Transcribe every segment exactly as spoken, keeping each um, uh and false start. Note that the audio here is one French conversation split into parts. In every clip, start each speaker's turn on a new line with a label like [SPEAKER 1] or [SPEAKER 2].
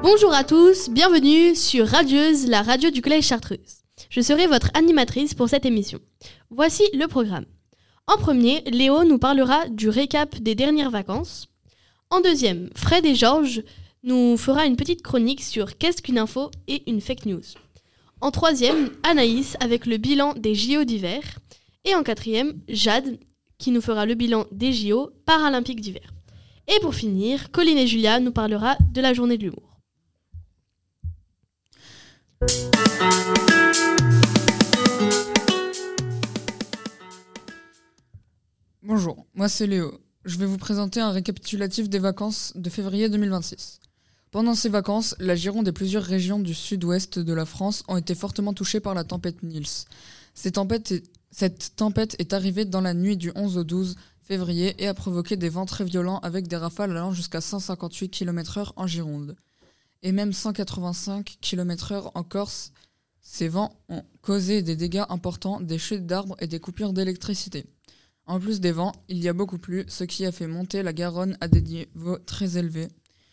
[SPEAKER 1] Bonjour à tous, bienvenue sur Radieuse, la radio du Collège Chartreuse. Je serai votre animatrice pour cette émission. Voici le programme. En premier, Léo nous parlera du récap des dernières vacances. En deuxième, Fred et Georges nous fera une petite chronique sur qu'est-ce qu'une info et une fake news. En troisième, Anaïs avec le bilan des J O d'hiver. Et en quatrième, Jade qui nous fera le bilan des J O paralympiques d'hiver. Et pour finir, Colline et Julia nous parlera de la journée de l'humour.
[SPEAKER 2] Bonjour, moi c'est Léo. Je vais vous présenter un récapitulatif des vacances de février deux mille vingt-six. Pendant ces vacances, la Gironde et plusieurs régions du sud-ouest de la France ont été fortement touchées par la tempête Nils. Cette tempête est, cette tempête est arrivée dans la nuit du onze au douze février et a provoqué des vents très violents avec des rafales allant jusqu'à cent cinquante-huit kilomètres heure en Gironde et même cent quatre-vingt-cinq kilomètres heure en Corse. Ces vents ont causé des dégâts importants, des chutes d'arbres et des coupures d'électricité. En plus des vents, il y a beaucoup plu, ce qui a fait monter la Garonne à des niveaux très élevés.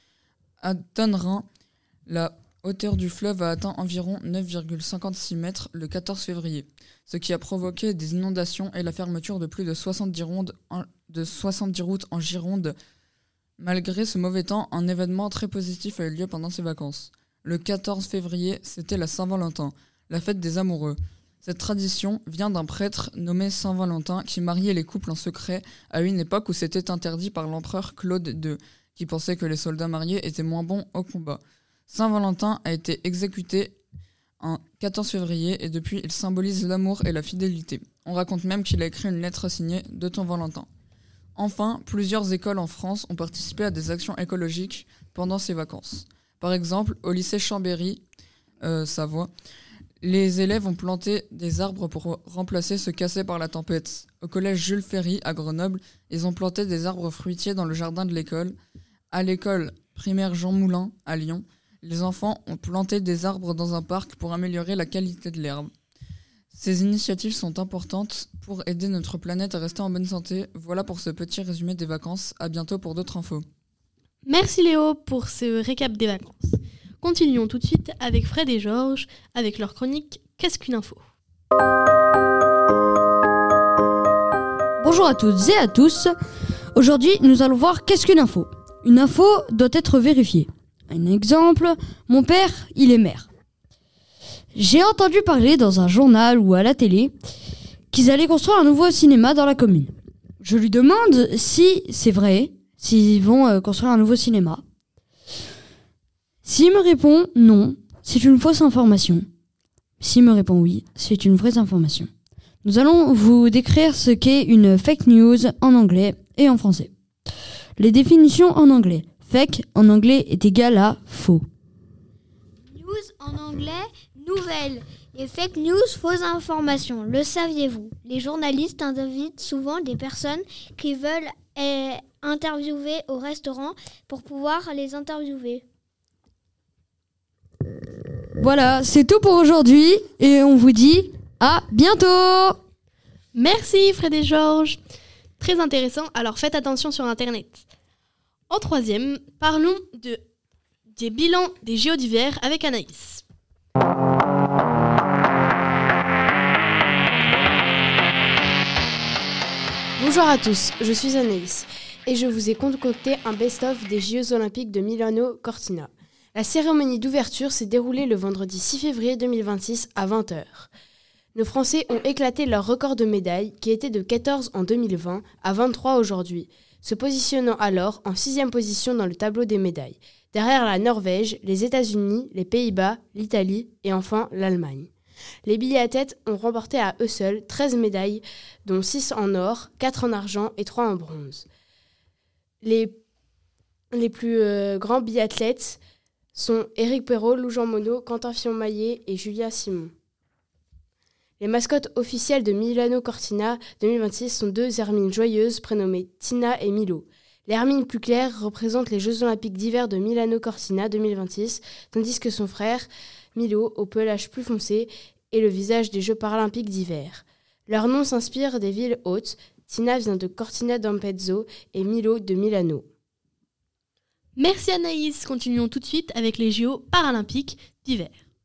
[SPEAKER 2] À Tonnerin, la hauteur du fleuve a atteint environ neuf virgule cinquante-six mètres le quatorze février, ce qui a provoqué des inondations et la fermeture de plus de soixante-dix, rondes en, de soixante-dix routes en Gironde. Malgré ce mauvais temps, un événement très positif a eu lieu pendant ces vacances. Le quatorze février, c'était la Saint-Valentin, la fête des amoureux. Cette tradition vient d'un prêtre nommé Saint-Valentin qui mariait les couples en secret à une époque où c'était interdit par l'empereur Claude deux, qui pensait que les soldats mariés étaient moins bons au combat. Saint-Valentin a été exécuté en quatorze février et depuis il symbolise l'amour et la fidélité. On raconte même qu'il a écrit une lettre signée de ton Valentin. Enfin, plusieurs écoles en France ont participé à des actions écologiques pendant ces vacances. Par exemple, au lycée Chambéry, euh, Savoie, les élèves ont planté des arbres pour remplacer ceux cassés par la tempête. Au collège Jules Ferry, à Grenoble, ils ont planté des arbres fruitiers dans le jardin de l'école. À l'école primaire Jean Moulin, à Lyon, les enfants ont planté des arbres dans un parc pour améliorer la qualité de l'herbe. Ces initiatives sont importantes pour aider notre planète à rester en bonne santé. Voilà pour ce petit résumé des vacances. À bientôt pour d'autres infos.
[SPEAKER 1] Merci Léo pour ce récap des vacances. Continuons tout de suite avec Fred et Georges, avec leur chronique « Qu'est-ce qu'une info ?»
[SPEAKER 3] Bonjour à toutes et à tous. Aujourd'hui, nous allons voir qu'est-ce qu'une info. Une info doit être vérifiée. Un exemple, mon père, il est maire. J'ai entendu parler dans un journal ou à la télé qu'ils allaient construire un nouveau cinéma dans la commune. Je lui demande si c'est vrai, s'ils vont construire un nouveau cinéma. S'il me répond non, c'est une fausse information. S'il me répond oui, c'est une vraie information. Nous allons vous décrire ce qu'est une fake news en anglais et en français. Les définitions en anglais. Fake en anglais est égal à faux.
[SPEAKER 4] News en anglais, nouvelle. Les fake news, fausses informations. Le saviez-vous? Les journalistes invitent souvent des personnes qui veulent eh, interviewer au restaurant pour pouvoir les interviewer.
[SPEAKER 3] Voilà, c'est tout pour aujourd'hui et on vous dit à bientôt.
[SPEAKER 1] Merci Fred et Georges. Très intéressant, alors faites attention sur Internet. En troisième, parlons de, des bilans des J O d'hiver avec Anaïs.
[SPEAKER 5] Bonjour à tous, je suis Anaïs et je vous ai concocté un best-of des J O olympiques de Milano Cortina. La cérémonie d'ouverture s'est déroulée le vendredi six février deux mille vingt-six à vingt heures. Nos Français ont éclaté leur record de médailles qui était de quatorze en deux mille vingt à vingt-trois aujourd'hui, se positionnant alors en sixième position dans le tableau des médailles, derrière la Norvège, les États-Unis, les Pays-Bas, l'Italie et enfin l'Allemagne. Les biathlètes ont remporté à eux seuls treize médailles, dont six en or, quatre en argent et trois en bronze. Les, les plus euh, grands biathlètes sont Éric Perrault, Lou Jean Monod, Quentin Fillon-Maillet et Julia Simon. Les mascottes officielles de Milano Cortina deux mille vingt-six sont deux hermines joyeuses prénommées Tina et Milo. L'hermine plus claire représente les Jeux olympiques d'hiver de Milano Cortina deux mille vingt-six, tandis que son frère, Milo, au pelage plus foncé, est le visage des Jeux paralympiques d'hiver. Leur nom s'inspire des villes hôtes. Tina vient de Cortina d'Ampezzo et Milo de Milano.
[SPEAKER 1] Merci Anaïs, continuons tout de suite avec les J O paralympiques d'hiver.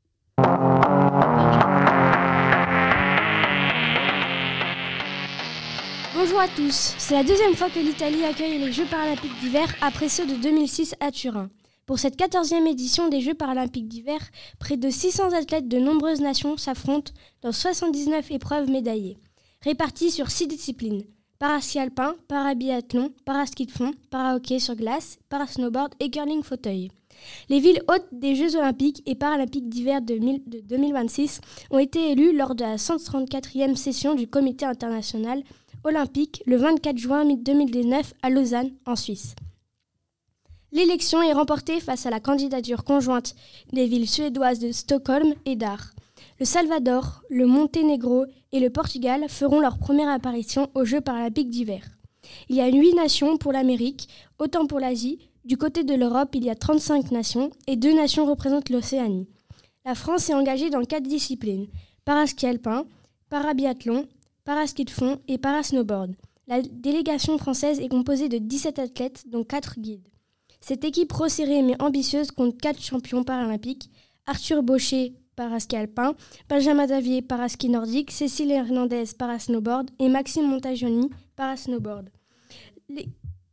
[SPEAKER 6] Bonjour à tous, c'est la deuxième fois que l'Italie accueille les Jeux paralympiques d'hiver après ceux de deux mille six à Turin. Pour cette quatorzième édition des Jeux paralympiques d'hiver, près de six cents athlètes de nombreuses nations s'affrontent dans soixante-dix-neuf épreuves médaillées, réparties sur six disciplines: paraski alpin, parabiathlon, paraski de fond, parahockey sur glace, parasnowboard et curling fauteuil. Les villes hôtes des Jeux olympiques et paralympiques d'hiver de deux mille vingt-six ont été élues lors de la cent trente-quatrième session du Comité international olympique le vingt-quatre juin deux mille dix-neuf à Lausanne, en Suisse. L'élection est remportée face à la candidature conjointe des villes suédoises de Stockholm et d'Aar. Le Salvador, le Monténégro et le Portugal feront leur première apparition aux Jeux paralympiques d'hiver. Il y a huit nations pour l'Amérique, autant pour l'Asie. Du côté de l'Europe, il y a trente-cinq nations et deux nations représentent l'Océanie. La France est engagée dans quatre disciplines: paraski alpin, parabiathlon, paraski de fond et parasnowboard. La délégation française est composée de dix-sept athlètes, dont quatre guides. Cette équipe resserrée mais ambitieuse compte quatre champions paralympiques: Arthur Baucher, paraski alpin, Benjamin Davier, paraski nordique, Cécile Hernandez, parasnowboard et Maxime Montagioni, parasnowboard. Les...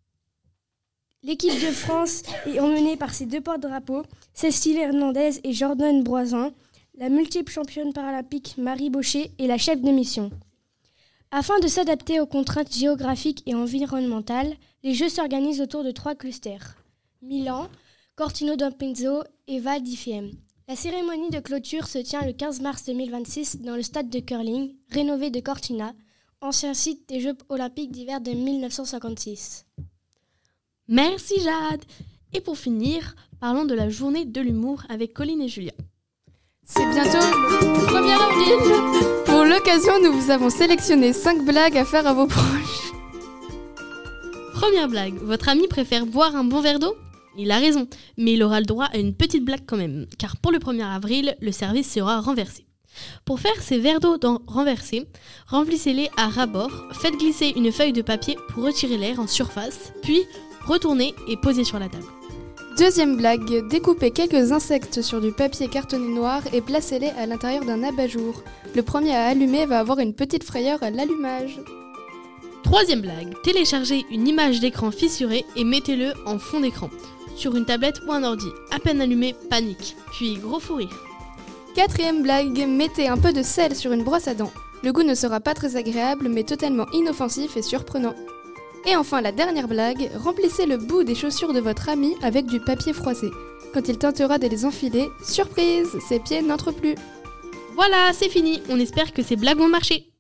[SPEAKER 6] L'équipe de France est emmenée par ses deux porte-drapeaux, Cécile Hernandez et Jordan Broisin. La multiple championne paralympique Marie Baucher est la chef de mission. Afin de s'adapter aux contraintes géographiques et environnementales, les Jeux s'organisent autour de trois clusters: Milan, Cortino d'Ampezzo et Val di Fiemme. La cérémonie de clôture se tient le quinze mars deux mille vingt-six dans le stade de curling, rénové de Cortina, ancien site des Jeux olympiques d'hiver de mille neuf cent cinquante-six.
[SPEAKER 1] Merci Jade. Et pour finir, parlons de la journée de l'humour avec Colline et Julia.
[SPEAKER 7] C'est bientôt le premier avril. Pour l'occasion, nous vous avons sélectionné cinq blagues à faire à vos proches.
[SPEAKER 1] Première blague, votre ami préfère boire un bon verre d'eau ? Il a raison, mais il aura le droit à une petite blague quand même, car pour le premier avril, le service sera renversé. Pour faire ces verres d'eau dans- renversés, remplissez-les à ras-bord, faites glisser une feuille de papier pour retirer l'air en surface, puis retournez et posez sur la table.
[SPEAKER 7] Deuxième blague, découpez quelques insectes sur du papier cartonné noir et placez-les à l'intérieur d'un abat-jour. Le premier à allumer va avoir une petite frayeur à l'allumage.
[SPEAKER 1] Troisième blague, téléchargez une image d'écran fissurée et mettez-le en fond d'écran, sur une tablette ou un ordi. À peine allumé, panique, puis gros fou rire.
[SPEAKER 7] Quatrième blague, mettez un peu de sel sur une brosse à dents. Le goût ne sera pas très agréable, mais totalement inoffensif et surprenant. Et enfin, la dernière blague, remplissez le bout des chaussures de votre ami avec du papier froissé. Quand il tentera de les enfiler, surprise, ses pieds n'entrent plus.
[SPEAKER 1] Voilà, c'est fini, on espère que ces blagues vont marcher.